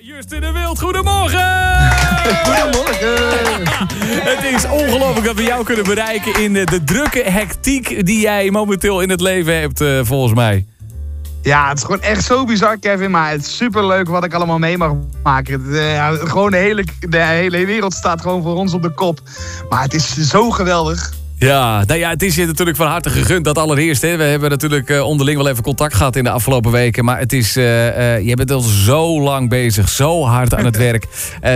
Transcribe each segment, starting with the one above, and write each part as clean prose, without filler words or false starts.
Justin de Wild, goedemorgen! Goedemorgen! Het is ongelooflijk dat we jou kunnen bereiken in de drukke hectiek die jij momenteel in het leven hebt, volgens mij. Ja, het is gewoon echt zo bizar, Kevin, maar het is superleuk wat ik allemaal mee mag maken. Gewoon de hele wereld staat gewoon voor ons op de kop. Maar het is zo geweldig. Ja, nou ja, het is je natuurlijk van harte gegund, dat allereerst. Hè. We hebben natuurlijk onderling wel even contact gehad in de afgelopen weken. Maar het is, je bent al zo lang bezig, zo hard aan het werk.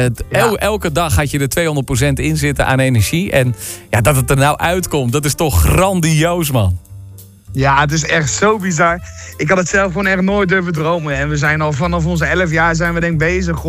Elke dag had je er 200% in zitten aan energie. En ja, dat het er nou uitkomt, dat is toch grandioos, man. Ja, het is echt zo bizar. Ik had het zelf gewoon echt nooit durven dromen. En we zijn al vanaf onze 11 jaar zijn we denk ik bezig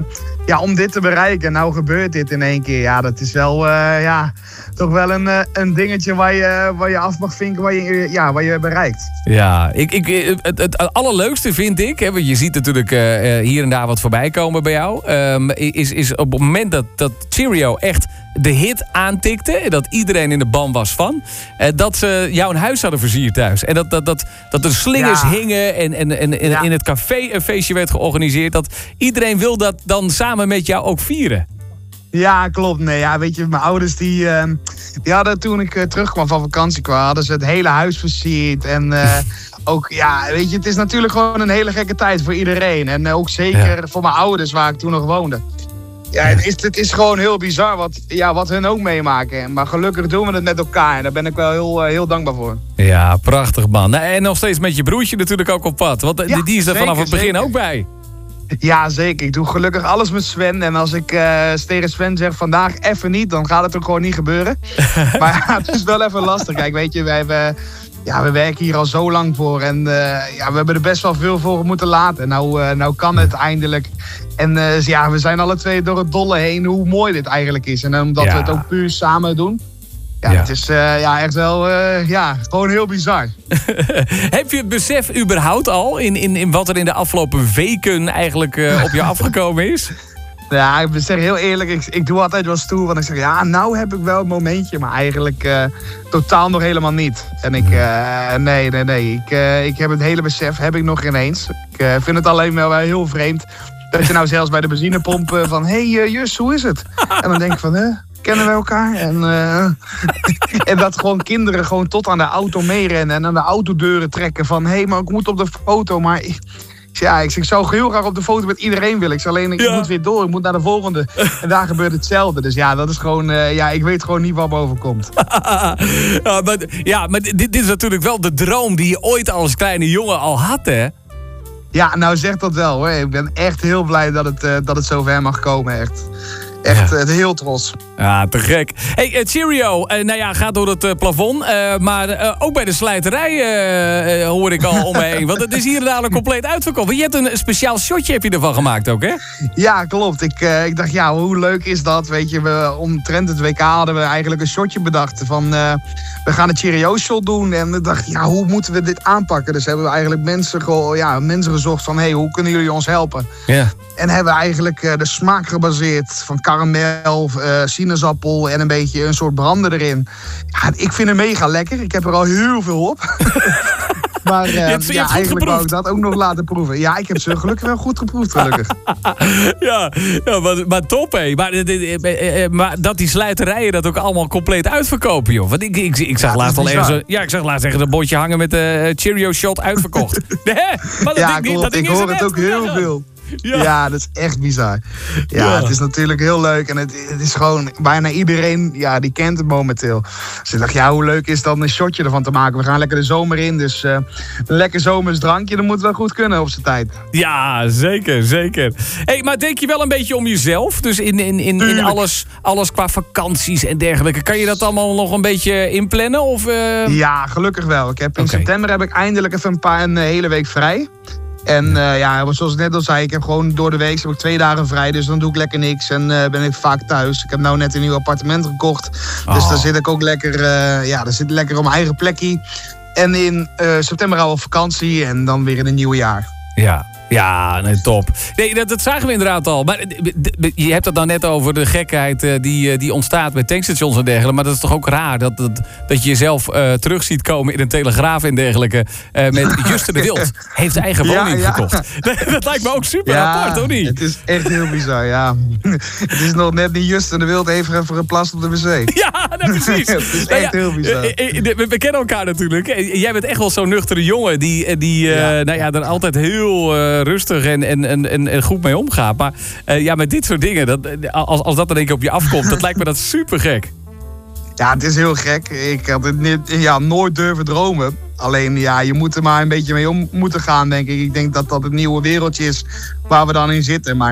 om dit te bereiken. En nou gebeurt dit in één keer. Ja, dat is wel toch wel een dingetje waar je af mag vinken waar je bereikt. Ja, het allerleukste vind ik, hè, want je ziet natuurlijk hier en daar wat voorbij komen bij jou, is op het moment dat Cheerio echt de hit aantikte, dat iedereen in de ban was van, dat ze jou een huis hadden versierd thuis. En dat er slingers hingen en in het café een feestje werd georganiseerd. Dat iedereen wil dat dan samen met jou ook vieren. Ja, klopt. Nee, ja, weet je, mijn ouders die hadden toen ik terugkwam van vakantie hadden ze het hele huis versierd. En ook, ja, weet je, het is natuurlijk gewoon een hele gekke tijd voor iedereen. En ook zeker voor mijn ouders waar ik toen nog woonde. Ja, het is gewoon heel bizar wat hun ook meemaken. Maar gelukkig doen we het met elkaar. En daar ben ik wel heel dankbaar voor. Ja, prachtig, man. En nog steeds met je broertje natuurlijk ook op pad. Want die is er vanaf het begin ook bij. Ja, zeker. Ik doe gelukkig alles met Sven. En als ik tegen Sven zeg vandaag even niet, dan gaat het ook gewoon niet gebeuren. Maar ja, het is wel even lastig. Kijk, weet je, we werken hier al zo lang voor. En we hebben er best wel veel voor moeten laten. Nou kan het eindelijk. En we zijn alle twee door het dolle heen hoe mooi dit eigenlijk is. En omdat we het ook puur samen doen. Ja, het is echt wel gewoon heel bizar. Heb je het besef überhaupt al in wat er in de afgelopen weken eigenlijk op je afgekomen is? Ja, ik zeg heel eerlijk, ik doe altijd wel stoer. Want ik zeg, ja, nou heb ik wel een momentje. Maar eigenlijk totaal nog helemaal niet. En ik heb het hele besef heb ik nog geen eens. Ik vind het alleen wel heel vreemd. Dat je nou zelfs bij de benzinepomp van... Hey Jus, hoe is het? En dan denk ik van... kennen we elkaar? En dat gewoon kinderen gewoon tot aan de auto meerennen en aan de autodeuren trekken van... Hé, maar ik moet op de foto, maar... Ik zou heel graag op de foto met iedereen willen. Ik moet weer door, ik moet naar de volgende. En daar gebeurt hetzelfde. Dus ja, dat is gewoon... ik weet gewoon niet wat boven komt. maar dit is natuurlijk wel de droom die je ooit als kleine jongen al had, hè? Ja, nou zeg dat wel, hoor. Ik ben echt heel blij dat het zover mag komen, echt. Echt heel trots. Ja, te gek. Hey, Cheerio, gaat door het plafond. Maar ook bij de slijterij hoor ik al om me heen. Want het is hier dadelijk compleet uitverkocht. Je hebt een speciaal shotje ervan gemaakt ook, hè? Ja, klopt. Ik dacht, ja, hoe leuk is dat? Weet je, omtrent het WK hadden we eigenlijk een shotje bedacht. Van, we gaan een Cheerio-shot doen. En ik dacht, ja, hoe moeten we dit aanpakken? Dus hebben we eigenlijk mensen gezocht van... Hey, hoe kunnen jullie ons helpen? Ja. En hebben we eigenlijk de smaak gebaseerd van karamel, sinaasappel en een beetje een soort brander erin. Ja, ik vind het mega lekker. Ik heb er al heel veel op. Maar eigenlijk wou ik dat ook nog laten proeven. Ja, ik heb ze gelukkig wel goed geproefd, gelukkig. maar top, hé. Maar dat die slijterijen dat ook allemaal compleet uitverkopen, joh. Want ik zag laatst al ergens... ik zag laatst ergens een bordje hangen met de Cheerio shot uitverkocht. Klopt. Ik hoor het ook heel veel. Ja, dat is echt bizar. Ja, het is natuurlijk heel leuk. En het is gewoon, bijna iedereen, die kent het momenteel. Dus ik dacht, hoe leuk is dan een shotje ervan te maken? We gaan lekker de zomer in, dus een lekker zomers drankje, dat moet wel goed kunnen op zijn tijd. Ja, zeker, zeker. Hey, maar denk je wel een beetje om jezelf? Dus in alles qua vakanties en dergelijke. Kan je dat allemaal nog een beetje inplannen? Of, Ja, gelukkig wel. In september heb ik eindelijk even een hele week vrij. En zoals ik net al zei, ik heb gewoon door de week heb ik 2 dagen vrij. Dus dan doe ik lekker niks en ben ik vaak thuis. Ik heb nou net een nieuw appartement gekocht. Dus daar zit ik ook lekker, lekker op mijn eigen plekje. En in september al op vakantie en dan weer in een nieuw jaar. Ja. Ja, nee, top. Nee, dat zagen we inderdaad al. Maar je hebt het nou net over de gekheid die ontstaat bij tankstations en dergelijke. Maar dat is toch ook raar dat je jezelf terug ziet komen in een Telegraaf en dergelijke. Met Juste de Wild heeft zijn eigen woning gekocht. Dat lijkt me ook super apart, hoor niet? Het is echt heel bizar, ja. Het is nog net niet Juste de Wild heeft even geplast op de wc. Ja, precies. Het is echt heel bizar. We kennen elkaar natuurlijk. Jij bent echt wel zo'n nuchtere jongen die er altijd heel rustig en goed mee omgaat. Maar met dit soort dingen, als dat dan een keer op je afkomt, dat lijkt me dat super gek. Ja, het is heel gek. Ik had het nooit durven dromen. Alleen, je moet er maar een beetje mee om moeten gaan, denk ik. Ik denk dat dat het nieuwe wereldje is waar we dan in zitten. Maar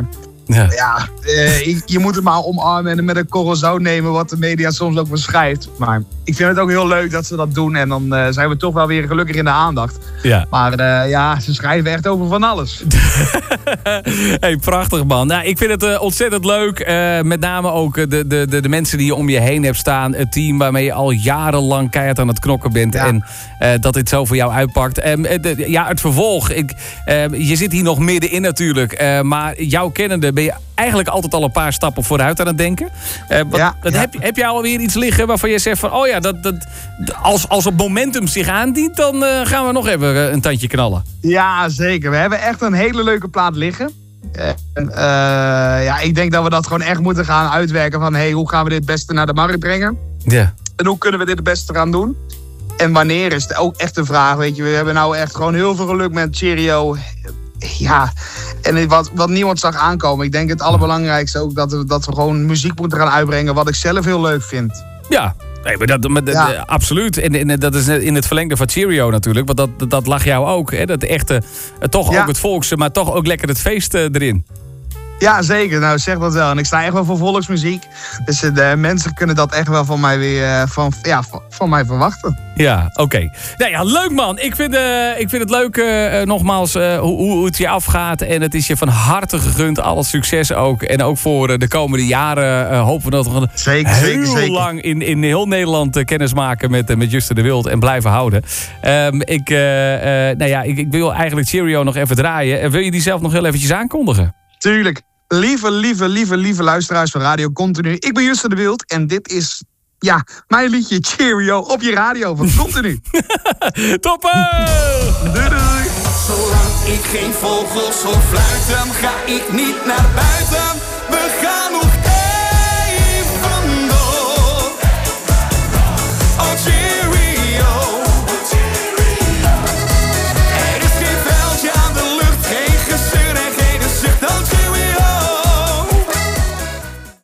je moet het maar omarmen en met een korrel zout nemen wat de media soms ook beschrijft. Maar ik vind het ook heel leuk dat ze dat doen. En dan zijn we toch wel weer gelukkig in de aandacht. Ja. Maar ze schrijven echt over van alles. Hey, prachtig man. Nou, ik vind het ontzettend leuk. Met name ook de mensen die je om je heen hebt staan. Het team waarmee je al jarenlang keihard aan het knokken bent. Ja. En dat dit zo voor jou uitpakt. Het vervolg. Je zit hier nog middenin natuurlijk. Maar jouw kennende ben je eigenlijk altijd al een paar stappen vooruit aan het denken. Heb jij alweer iets liggen waarvan je zegt van... als het momentum zich aandient, dan gaan we nog even een tandje knallen. Ja, zeker. We hebben echt een hele leuke plaat liggen. Ik denk dat we dat gewoon echt moeten gaan uitwerken van... hoe gaan we dit het beste naar de markt brengen? Ja. En hoe kunnen we dit het beste gaan doen? En wanneer is het ook echt de vraag, weet je. We hebben nou echt gewoon heel veel geluk met Cheerio. Ja, en wat niemand zag aankomen. Ik denk het allerbelangrijkste ook dat we gewoon muziek moeten gaan uitbrengen... wat ik zelf heel leuk vind. Ja, nee, maar absoluut. En dat is in het verlengde van Cheerio natuurlijk. Want dat lag jou ook. Hè? Dat echte, ook het volkse, maar toch ook lekker het feest erin. Ja, zeker. Nou, zeg dat wel. En ik sta echt wel voor volksmuziek. Dus de mensen kunnen dat echt wel van mij weer van mij verwachten. Ja, oké. Nou ja, leuk man. Ik vind het leuk, nogmaals, hoe het je afgaat. En het is je van harte gegund. Alle succes ook. En ook voor de komende jaren hopen we dat we heel lang in heel Nederland kennis maken met Juste de Wild. En blijven houden. Ik wil eigenlijk Cheerio nog even draaien. Wil je die zelf nog heel eventjes aankondigen? Tuurlijk. Lieve luisteraars van Radio Continu. Ik ben Juste de Wild en dit is mijn liedje Cheerio op je radio van Continu. Toppen! Doei doei! Zolang ik geen vogels hoor fluiten, ga ik niet naar buiten. We gaan